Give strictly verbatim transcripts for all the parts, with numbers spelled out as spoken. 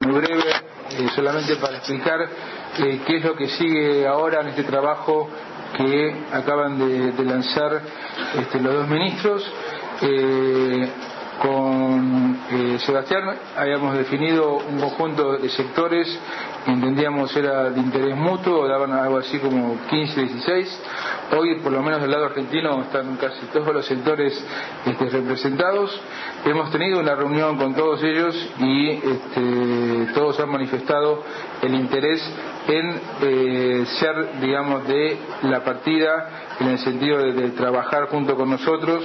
Muy breve, eh, solamente para explicar eh, qué es lo que sigue ahora en este trabajo que acaban de, de lanzar este, los dos ministros. Eh, con eh, Sebastián habíamos definido un conjunto de sectores que entendíamos era de interés mutuo, daban algo así como quince, dieciséis. Hoy, por lo menos del lado argentino, están casi todos los sectores este, representados. Hemos tenido una reunión con todos ellos y este, todos han manifestado el interés en eh, ser, digamos, de la partida, en el sentido de, de trabajar junto con nosotros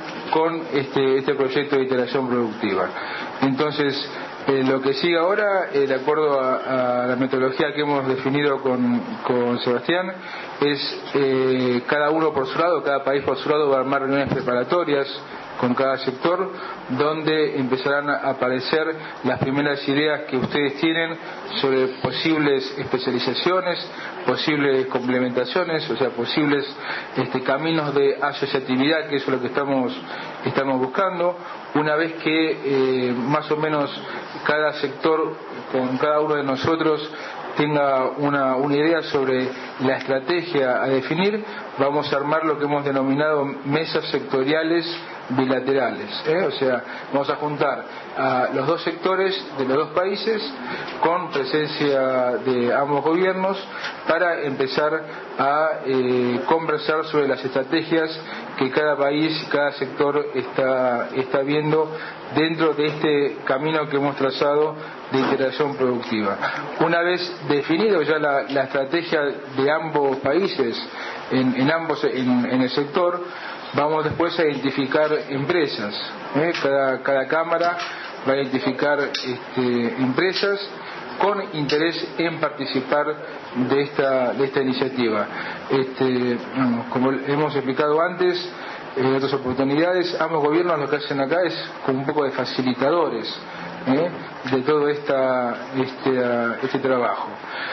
con este, este proyecto de iteración productiva. Entonces, eh, lo que sigue ahora, eh, de acuerdo a, a la metodología que hemos definido con, con Sebastián, es eh, cada uno por su lado, cada país por su lado va a armar reuniones preparatorias con cada sector, donde empezarán a aparecer las primeras ideas que ustedes tienen sobre posibles especializaciones, posibles complementaciones, o sea, posibles este, caminos de asociatividad, que eso es lo que estamos, estamos buscando. Una vez que eh, más o menos cada sector, con cada uno de nosotros, tenga una, una idea sobre la estrategia a definir, vamos a armar lo que hemos denominado mesas sectoriales bilaterales, ¿eh? O sea, vamos a juntar a los dos sectores de los dos países con presencia de ambos gobiernos para empezar a eh, conversar sobre las estrategias que cada país, cada sector está, está viendo dentro de este camino que hemos trazado de integración productiva. Una vez definido ya la, la estrategia de ambos países en, en ambos en, en el sector, vamos después a identificar empresas, ¿eh? cada, cada cámara va a identificar este, empresas con interés en participar de esta, de esta iniciativa. Este, como hemos explicado antes, en otras oportunidades, ambos gobiernos lo que hacen acá es como un poco de facilitadores ¿eh? de todo esta, este, este trabajo.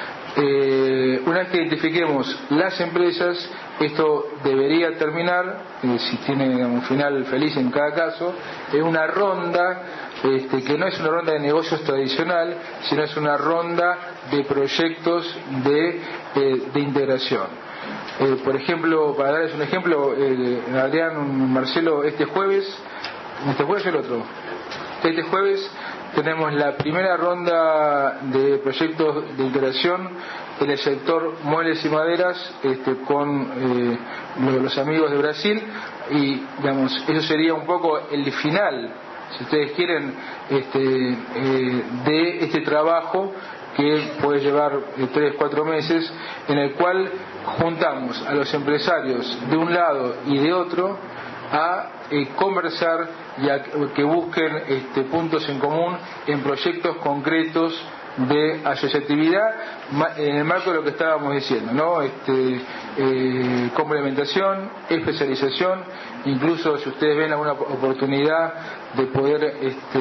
Eh, una vez que identifiquemos las empresas, esto debería terminar, eh, si tiene un final feliz en cada caso, en una ronda este, que no es una ronda de negocios tradicional, sino es una ronda de proyectos de, eh, de integración. Eh, por ejemplo, para darles un ejemplo, eh, Adrián, Marcelo, este jueves, este jueves el otro, este jueves tenemos la primera ronda de proyectos de integración en el sector muebles y maderas este, con eh, los, los amigos de Brasil, y digamos, eso sería un poco el final, si ustedes quieren, este, eh, de este trabajo que puede llevar eh, tres, cuatro meses, en el cual juntamos a los empresarios de un lado y de otro a eh, conversar y a que busquen este, puntos en común en proyectos concretos de asociatividad en el marco de lo que estábamos diciendo, ¿no? Este, eh, complementación, especialización, incluso si ustedes ven alguna oportunidad de poder este,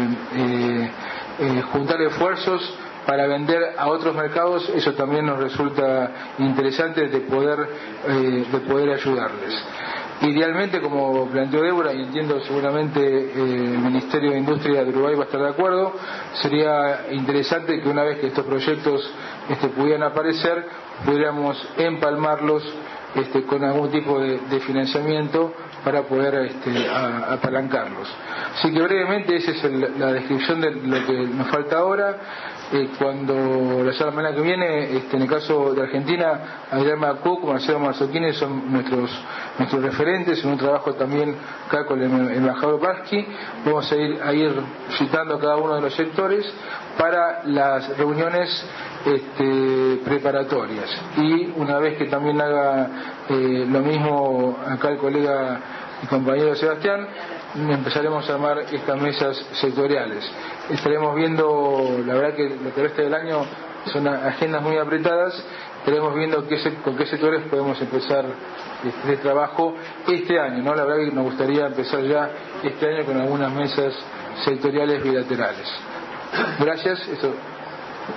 eh, eh, juntar esfuerzos para vender a otros mercados, eso también nos resulta interesante de poder, eh, de poder ayudarles. Idealmente, como planteó Débora, y entiendo seguramente eh, el Ministerio de Industria de Uruguay va a estar de acuerdo, sería interesante que una vez que estos proyectos este, pudieran aparecer, pudiéramos empalmarlos este, con algún tipo de, de financiamiento para poder este, a, apalancarlos. Así que brevemente esa es el, la descripción de lo que nos falta ahora. Eh, cuando la semana que viene, este, en el caso de Argentina, Adrián Macoc, Marcelo Marzocchini son nuestros nuestros referentes en un trabajo también acá con el embajador Barsky. Vamos a ir, a ir citando a cada uno de los sectores para las reuniones este, preparatorias, y una vez que también haga eh, lo mismo acá el colega y compañero Sebastián, empezaremos a armar estas mesas sectoriales. Estaremos viendo, la verdad que lo que resta del año son agendas muy apretadas, estaremos viendo qué, con qué sectores podemos empezar este trabajo este año, ¿no? La verdad que nos gustaría empezar ya este año con algunas mesas sectoriales bilaterales. Gracias. Eso.